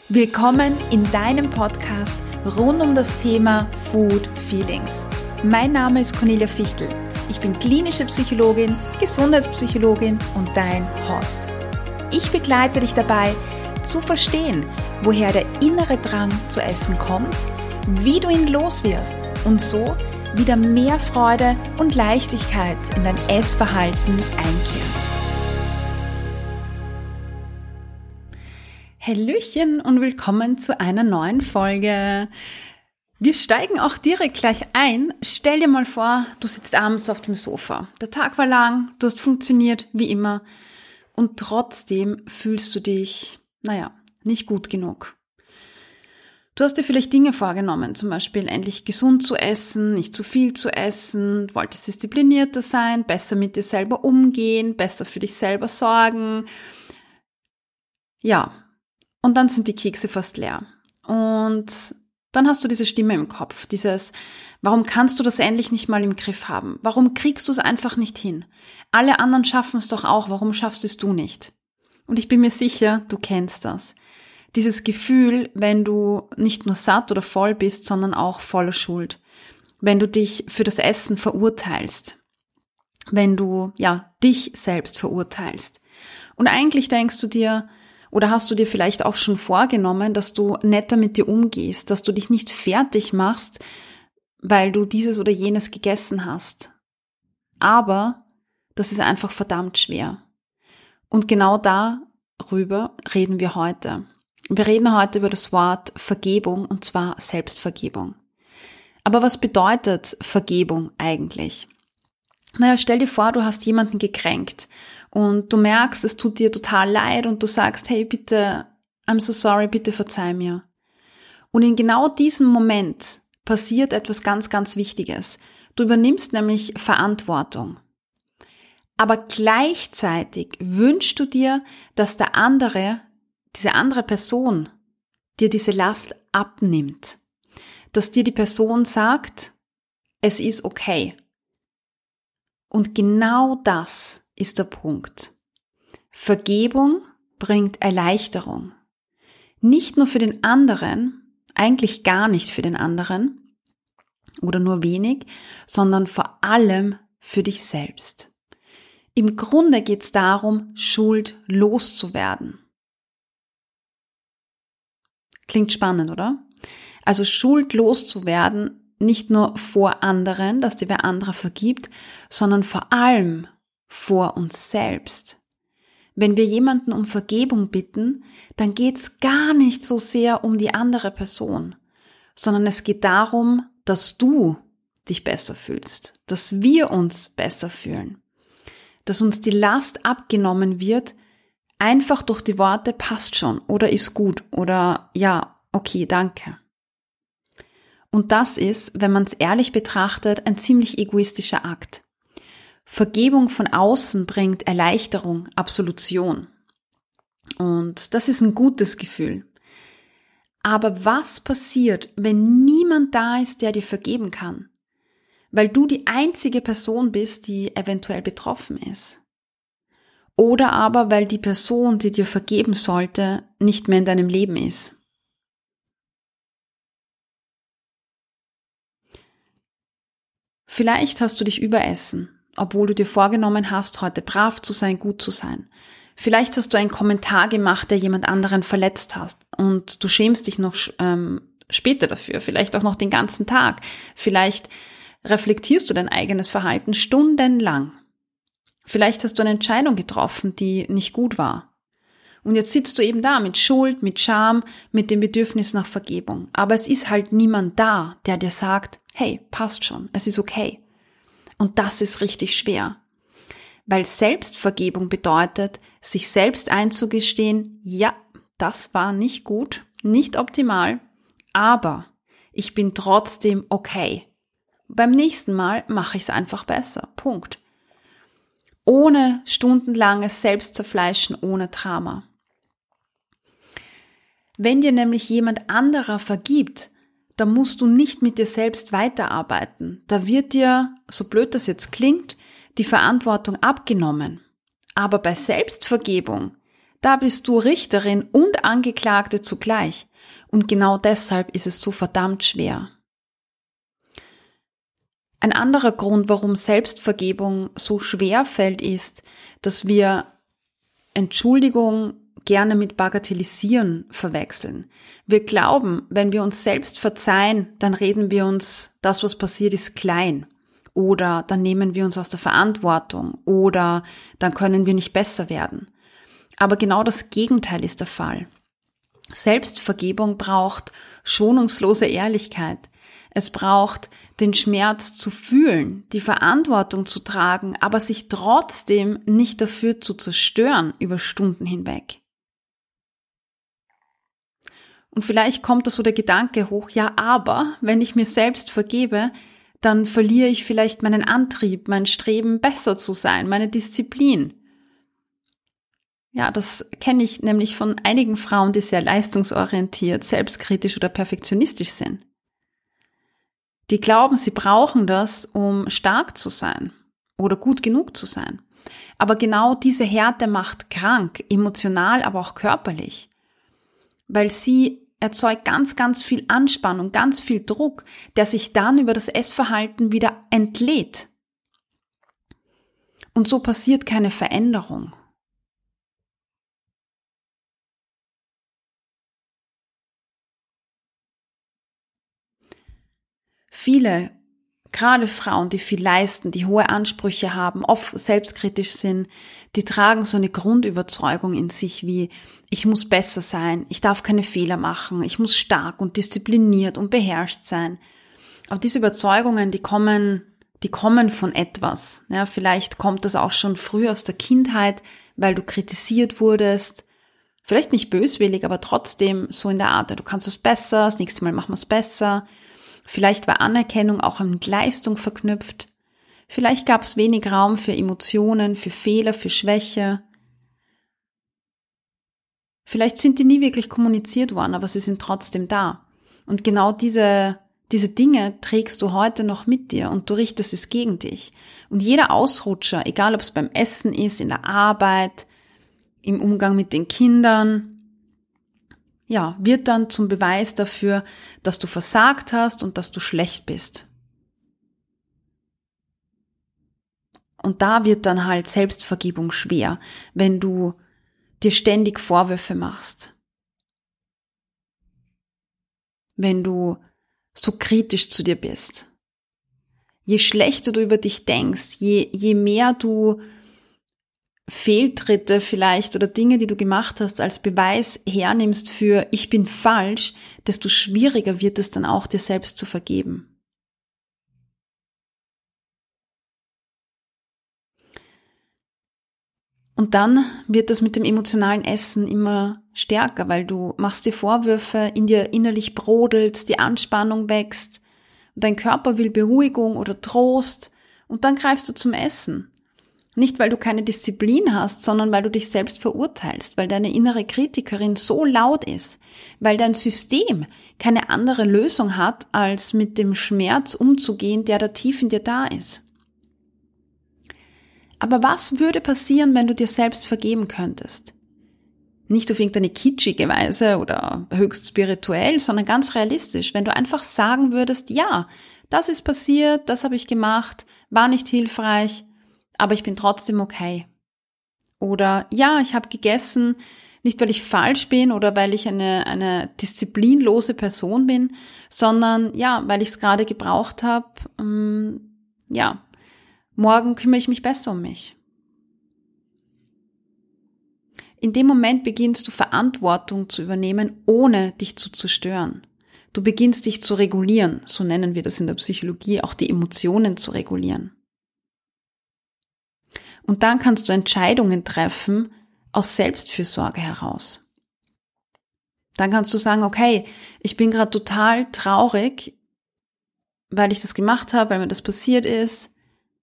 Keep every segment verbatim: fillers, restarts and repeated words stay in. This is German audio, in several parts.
Willkommen in deinem Podcast rund um das Thema Food Feelings. Mein Name ist Cornelia Fichtel. Ich bin klinische Psychologin, Gesundheitspsychologin und dein Host. Ich begleite dich dabei, zu verstehen, woher der innere Drang zu essen kommt, wie du ihn loswirst und so wieder mehr Freude und Leichtigkeit in dein Essverhalten einkehrt. Hallöchen und willkommen zu einer neuen Folge. Wir steigen auch direkt gleich ein. Stell dir mal vor, du sitzt abends auf dem Sofa. Der Tag war lang, du hast funktioniert wie immer und trotzdem fühlst du dich, naja, nicht gut genug. Du hast dir vielleicht Dinge vorgenommen, zum Beispiel endlich gesund zu essen, nicht zu viel zu essen, wolltest disziplinierter sein, besser mit dir selber umgehen, besser für dich selber sorgen. Ja. Und dann sind die Kekse fast leer. Und dann hast du diese Stimme im Kopf, dieses, warum kannst du das endlich nicht mal im Griff haben? Warum kriegst du es einfach nicht hin? Alle anderen schaffen es doch auch, warum schaffst es du nicht? Und ich bin mir sicher, du kennst das. Dieses Gefühl, wenn du nicht nur satt oder voll bist, sondern auch voller Schuld. Wenn du dich für das Essen verurteilst. Wenn du, ja, dich selbst verurteilst. Und eigentlich denkst du dir, oder hast du dir vielleicht auch schon vorgenommen, dass du netter mit dir umgehst, dass du dich nicht fertig machst, weil du dieses oder jenes gegessen hast. Aber das ist einfach verdammt schwer. Und genau darüber reden wir heute. Wir reden heute über das Wort Vergebung, und zwar Selbstvergebung. Aber was bedeutet Vergebung eigentlich? Naja, stell dir vor, du hast jemanden gekränkt und du merkst, es tut dir total leid und du sagst, hey, bitte, I'm so sorry, bitte verzeih mir. Und in genau diesem Moment passiert etwas ganz, ganz Wichtiges. Du übernimmst nämlich Verantwortung. Aber gleichzeitig wünschst du dir, dass der andere, diese andere Person dir diese Last abnimmt. Dass dir die Person sagt, es ist okay. Und genau das ist der Punkt. Vergebung bringt Erleichterung. Nicht nur für den anderen, eigentlich gar nicht für den anderen oder nur wenig, sondern vor allem für dich selbst. Im Grunde geht es darum, Schuld loszuwerden. Klingt spannend, oder? Also Schuld loszuwerden, nicht nur vor anderen, dass dir wer anderer vergibt, sondern vor allem vor uns selbst. Wenn wir jemanden um Vergebung bitten, dann geht's gar nicht so sehr um die andere Person, sondern es geht darum, dass du dich besser fühlst, dass wir uns besser fühlen, dass uns die Last abgenommen wird, einfach durch die Worte passt schon oder ist gut oder ja, okay, danke. Und das ist, wenn man es ehrlich betrachtet, ein ziemlich egoistischer Akt. Vergebung von außen bringt Erleichterung, Absolution. Und das ist ein gutes Gefühl. Aber was passiert, wenn niemand da ist, der dir vergeben kann? Weil du die einzige Person bist, die eventuell betroffen ist. Oder aber, weil die Person, die dir vergeben sollte, nicht mehr in deinem Leben ist. Vielleicht hast du dich überessen, obwohl du dir vorgenommen hast, heute brav zu sein, gut zu sein. Vielleicht hast du einen Kommentar gemacht, der jemand anderen verletzt hast und du schämst dich noch ähm, später dafür, vielleicht auch noch den ganzen Tag. Vielleicht reflektierst du dein eigenes Verhalten stundenlang. Vielleicht hast du eine Entscheidung getroffen, die nicht gut war. Und jetzt sitzt du eben da mit Schuld, mit Scham, mit dem Bedürfnis nach Vergebung. Aber es ist halt niemand da, der dir sagt, hey, passt schon, es ist okay. Und das ist richtig schwer. Weil Selbstvergebung bedeutet, sich selbst einzugestehen, ja, das war nicht gut, nicht optimal, aber ich bin trotzdem okay. Beim nächsten Mal mache ich es einfach besser. Punkt. Ohne stundenlanges Selbstzerfleischen, ohne Drama. Wenn dir nämlich jemand anderer vergibt, dann musst du nicht mit dir selbst weiterarbeiten. Da wird dir, so blöd das jetzt klingt, die Verantwortung abgenommen. Aber bei Selbstvergebung, Da bist du Richterin und Angeklagte zugleich. Und genau deshalb ist es so verdammt schwer. Ein anderer Grund, warum Selbstvergebung so schwer fällt, ist, dass wir Entschuldigung gerne mit Bagatellisieren verwechseln. Wir glauben, wenn wir uns selbst verzeihen, dann reden wir uns, das, was passiert ist, klein. Oder dann nehmen wir uns aus der Verantwortung. Oder dann können wir nicht besser werden. Aber genau das Gegenteil ist der Fall. Selbstvergebung braucht schonungslose Ehrlichkeit. Es braucht den Schmerz zu fühlen, die Verantwortung zu tragen, aber sich trotzdem nicht dafür zu zerstören über Stunden hinweg. Und vielleicht kommt da so der Gedanke hoch, ja, aber wenn ich mir selbst vergebe, dann verliere ich vielleicht meinen Antrieb, mein Streben, besser zu sein, meine Disziplin. Ja, das kenne ich nämlich von einigen Frauen, die sehr leistungsorientiert, selbstkritisch oder perfektionistisch sind. Die glauben, sie brauchen das, um stark zu sein oder gut genug zu sein. Aber genau diese Härte macht krank, emotional, aber auch körperlich. Weil sie erzeugt ganz, ganz viel Anspannung, ganz viel Druck, der sich dann über das Essverhalten wieder entlädt. Und so passiert keine Veränderung. Viele, gerade Frauen, die viel leisten, die hohe Ansprüche haben, oft selbstkritisch sind, die tragen so eine Grundüberzeugung in sich wie, ich muss besser sein, ich darf keine Fehler machen, ich muss stark und diszipliniert und beherrscht sein. Aber diese Überzeugungen, die kommen, die kommen von etwas. Ja, vielleicht kommt das auch schon früh aus der Kindheit, weil du kritisiert wurdest. Vielleicht nicht böswillig, aber trotzdem so in der Art, du kannst es besser, das nächste Mal machen wir es besser. Vielleicht war Anerkennung auch mit Leistung verknüpft. Vielleicht gab es wenig Raum für Emotionen, für Fehler, für Schwäche. Vielleicht sind die nie wirklich kommuniziert worden, aber sie sind trotzdem da. Und genau diese, diese Dinge trägst du heute noch mit dir und du richtest es gegen dich. Und jeder Ausrutscher, egal ob es beim Essen ist, in der Arbeit, im Umgang mit den Kindern, ja, wird dann zum Beweis dafür, dass du versagt hast und dass du schlecht bist. Und da wird dann halt Selbstvergebung schwer, wenn du dir ständig Vorwürfe machst. Wenn du so kritisch zu dir bist. Je schlechter du über dich denkst, je, je mehr du Fehltritte vielleicht oder Dinge, die du gemacht hast, als Beweis hernimmst für ich bin falsch, desto schwieriger wird es dann auch, dir selbst zu vergeben. Und dann wird das mit dem emotionalen Essen immer stärker, weil du machst dir Vorwürfe, in dir innerlich brodelt, die Anspannung wächst, und dein Körper will Beruhigung oder Trost und dann greifst du zum Essen. Nicht, weil du keine Disziplin hast, sondern weil du dich selbst verurteilst, weil deine innere Kritikerin so laut ist, weil dein System keine andere Lösung hat, als mit dem Schmerz umzugehen, der da tief in dir da ist. Aber was würde passieren, wenn du dir selbst vergeben könntest? Nicht auf irgendeine kitschige Weise oder höchst spirituell, sondern ganz realistisch, wenn du einfach sagen würdest, ja, das ist passiert, das habe ich gemacht, war nicht hilfreich, aber ich bin trotzdem okay. Oder ja, ich habe gegessen, nicht weil ich falsch bin oder weil ich eine, eine disziplinlose Person bin, sondern ja, weil ich es gerade gebraucht habe. Ähm, ja, morgen kümmere ich mich besser um mich. In dem Moment beginnst du Verantwortung zu übernehmen, ohne dich zu zerstören. Du beginnst dich zu regulieren, so nennen wir das in der Psychologie, auch die Emotionen zu regulieren. Und dann kannst du Entscheidungen treffen aus Selbstfürsorge heraus. Dann kannst du sagen, okay, ich bin gerade total traurig, weil ich das gemacht habe, weil mir das passiert ist.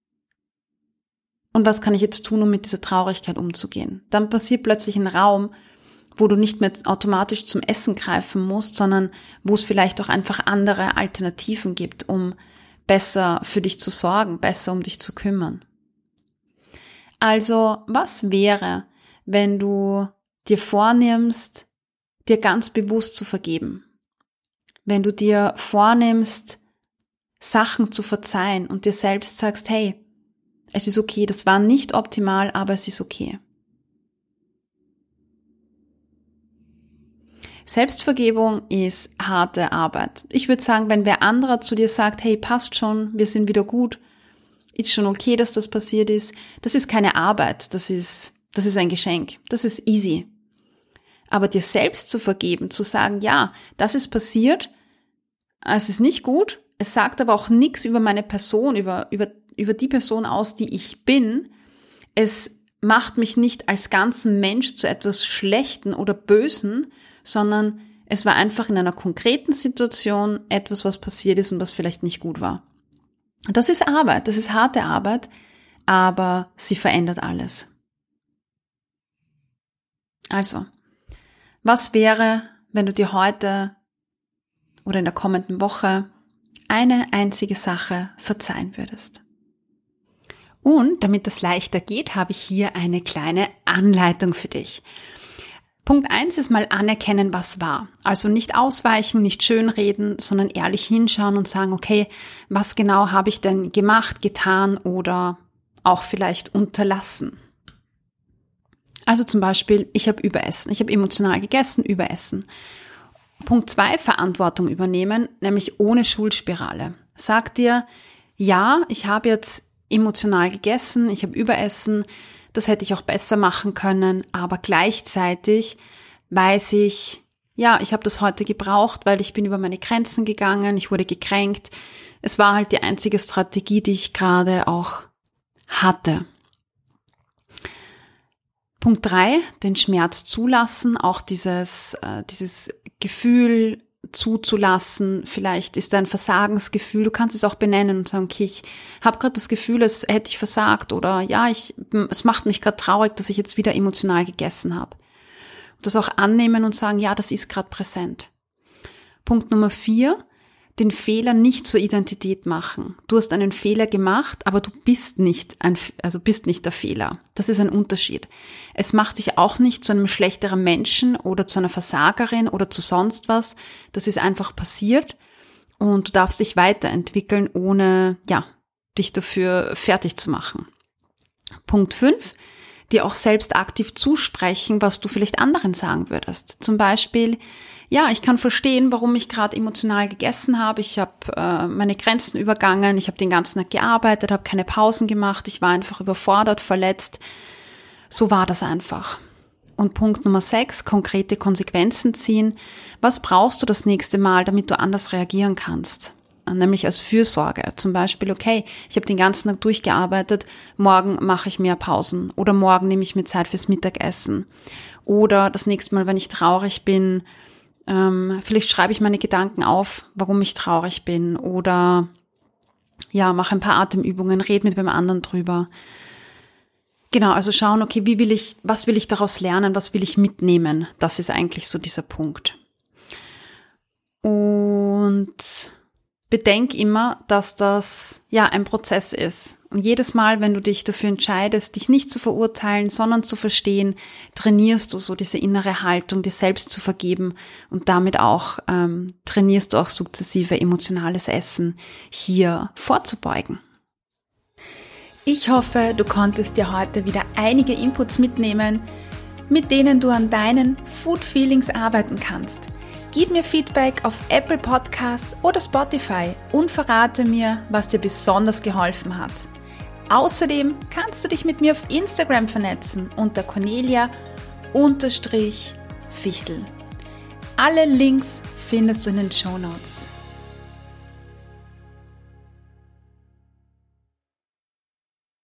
Und was kann ich jetzt tun, um mit dieser Traurigkeit umzugehen? Dann passiert plötzlich ein Raum, wo du nicht mehr automatisch zum Essen greifen musst, sondern wo es vielleicht auch einfach andere Alternativen gibt, um besser für dich zu sorgen, besser um dich zu kümmern. Also, was wäre, wenn du dir vornimmst, dir ganz bewusst zu vergeben. Wenn du dir vornimmst, Sachen zu verzeihen und dir selbst sagst, hey, es ist okay, das war nicht optimal, aber es ist okay. Selbstvergebung ist harte Arbeit. Ich würde sagen, wenn wer anderer zu dir sagt, hey, passt schon, wir sind wieder gut, ist schon okay, dass das passiert ist, das ist keine Arbeit, das ist, das ist ein Geschenk, das ist easy. Aber dir selbst zu vergeben, zu sagen, ja, das ist passiert, es ist nicht gut, es sagt aber auch nichts über meine Person, über, über, über die Person aus, die ich bin. Es macht mich nicht als ganzen Mensch zu etwas Schlechten oder Bösen, sondern es war einfach in einer konkreten Situation etwas, was passiert ist und was vielleicht nicht gut war. Und das ist Arbeit, das ist harte Arbeit, aber sie verändert alles. Also, was wäre, wenn du dir heute oder in der kommenden Woche eine einzige Sache verzeihen würdest? Und damit das leichter geht, habe ich hier eine kleine Anleitung für dich. Punkt eins ist mal anerkennen, was war. Also nicht ausweichen, nicht schönreden, sondern ehrlich hinschauen und sagen, okay, was genau habe ich denn gemacht, getan oder auch vielleicht unterlassen? Also zum Beispiel, ich habe überessen, ich habe emotional gegessen, überessen. Punkt zwei, Verantwortung übernehmen, nämlich ohne Schuldspirale. Sag dir, ja, ich habe jetzt emotional gegessen, ich habe überessen, das hätte ich auch besser machen können, aber gleichzeitig weiß ich, ja, ich habe das heute gebraucht, weil ich bin über meine Grenzen gegangen, ich wurde gekränkt. Es war halt die einzige Strategie, die ich gerade auch hatte. Punkt drei, den Schmerz zulassen, auch dieses, äh, dieses Gefühl zuzulassen. Vielleicht ist da ein Versagensgefühl, du kannst es auch benennen und sagen, okay, ich habe gerade das Gefühl, als hätte ich versagt oder ja, ich, es macht mich gerade traurig, dass ich jetzt wieder emotional gegessen habe. Das auch annehmen und sagen, ja, das ist gerade präsent. Punkt Nummer vier, den Fehler nicht zur Identität machen. Du hast einen Fehler gemacht, aber du bist nicht ein, also bist nicht der Fehler. Das ist ein Unterschied. Es macht dich auch nicht zu einem schlechteren Menschen oder zu einer Versagerin oder zu sonst was. Das ist einfach passiert und du darfst dich weiterentwickeln, ohne, ja, dich dafür fertig zu machen. Punkt fünf, dir auch selbst aktiv zusprechen, was du vielleicht anderen sagen würdest. Zum Beispiel, ja, ich kann verstehen, warum ich gerade emotional gegessen habe. Ich habe äh, meine Grenzen übergangen, ich habe den ganzen Tag gearbeitet, habe keine Pausen gemacht, ich war einfach überfordert, verletzt. So war das einfach. Und Punkt Nummer sechs, konkrete Konsequenzen ziehen. Was brauchst du das nächste Mal, damit du anders reagieren kannst? Nämlich als Fürsorge. Zum Beispiel, okay, ich habe den ganzen Tag durchgearbeitet, morgen mache ich mehr Pausen oder morgen nehme ich mir Zeit fürs Mittagessen. Oder das nächste Mal, wenn ich traurig bin, ähm, vielleicht schreibe ich meine Gedanken auf, warum ich traurig bin oder ja, mache ein paar Atemübungen, rede mit wem anderen drüber. Genau, also schauen, okay, wie will ich, was will ich daraus lernen, was will ich mitnehmen? Das ist eigentlich so dieser Punkt. Und bedenk immer, dass das ja ein Prozess ist. Und jedes Mal, wenn du dich dafür entscheidest, dich nicht zu verurteilen, sondern zu verstehen, trainierst du so diese innere Haltung, dir selbst zu vergeben und damit auch ähm, trainierst du auch sukzessive emotionales Essen hier vorzubeugen. Ich hoffe, du konntest dir heute wieder einige Inputs mitnehmen, mit denen du an deinen Food Feelings arbeiten kannst. Gib mir Feedback auf Apple Podcasts oder Spotify und verrate mir, was dir besonders geholfen hat. Außerdem kannst du dich mit mir auf Instagram vernetzen unter Cornelia Fichtel. Alle Links findest du in den Shownotes.